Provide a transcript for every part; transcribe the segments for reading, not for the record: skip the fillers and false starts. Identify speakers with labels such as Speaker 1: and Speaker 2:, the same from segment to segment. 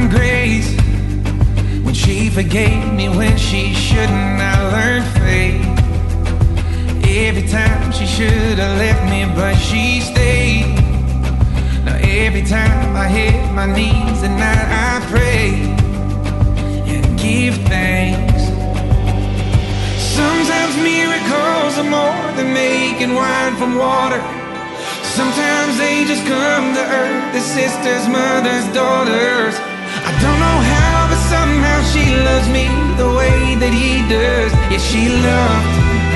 Speaker 1: learned grace when she forgave me when she shouldn't. I learned faith every time she should have left me, but she stayed. Now every time I hit my knees at night, I pray and give thanks. Sometimes miracles are more than making wine from water. Sometimes they just come to earth, the sisters, mothers, daughters. I don't know how, but somehow she loves me the way that he does. Yeah, she loved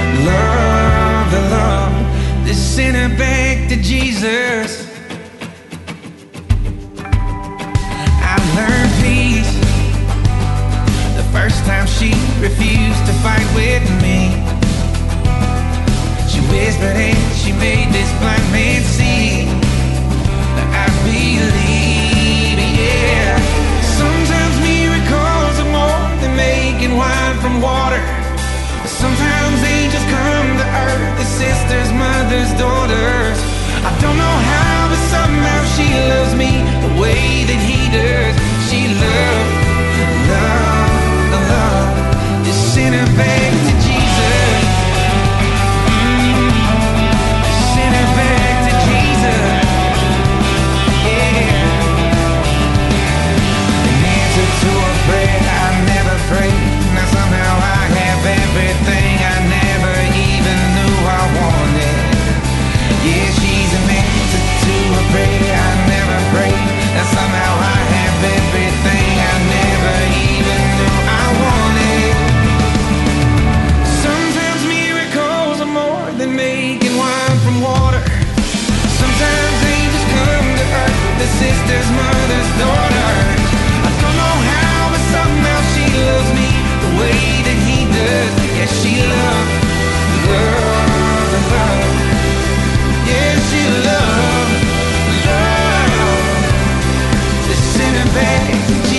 Speaker 1: the sinner back to Jesus. I learned peace the first time she refused to fight with me. She whispered and she made this blind man see. I believe, yeah. Sometimes miracles are more than making wine from water. Sometimes they just come to earth, the sisters, mothers, daughters. I don't know how, but somehow she loves me the way that he does. She loved the sinner back to Jesus. Sinner back to Jesus. Yeah. An answer to a prayer I never prayed. Now somehow I have everything I never even knew I wanted. Yeah, she's an answer to a prayer I never prayed. Now somehow I have everything I never even knew I wanted. Sometimes miracles are more than making wine from water. Sometimes they just come to earth, the sisters, mothers, daughters. I don't know how, but somehow she loves me the way that he does. Yeah, she loves. Yeah, she loves the sinner back to Jesus.